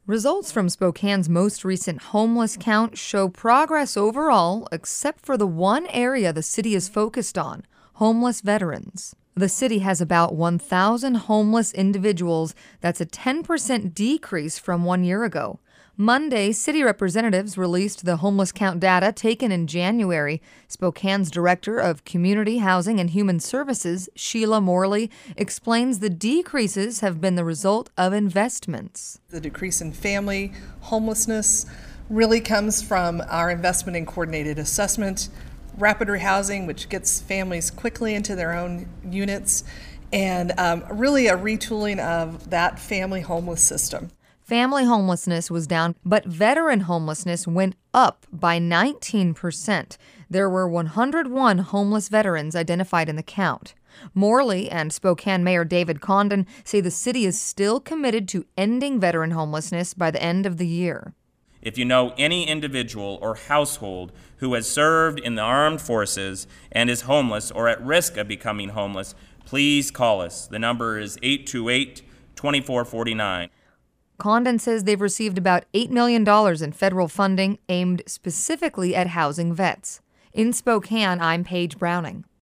Results from Spokane's most recent homeless count show progress overall, except for the one area the city is focused on: homeless veterans. The city has about 1,000 homeless individuals. That's a 10% decrease from 1 year ago. Monday, city representatives released the homeless count data taken in January. Spokane's Director of Community Housing and Human Services, Sheila Morley, explains the decreases have been the result of investments. The decrease in family homelessness really comes from our investment in coordinated assessment, rapid rehousing, which gets families quickly into their own units, and really a retooling of that family homeless system. Family homelessness was down, but veteran homelessness went up by 19%. There were 101 homeless veterans identified in the count. Morley and Spokane Mayor David Condon say the city is still committed to ending veteran homelessness by the end of the year. If you know any individual or household who has served in the armed forces and is homeless or at risk of becoming homeless, please call us. The number is 828-2449. Condon says they've received about $8 million in federal funding aimed specifically at housing vets. In Spokane, I'm Paige Browning.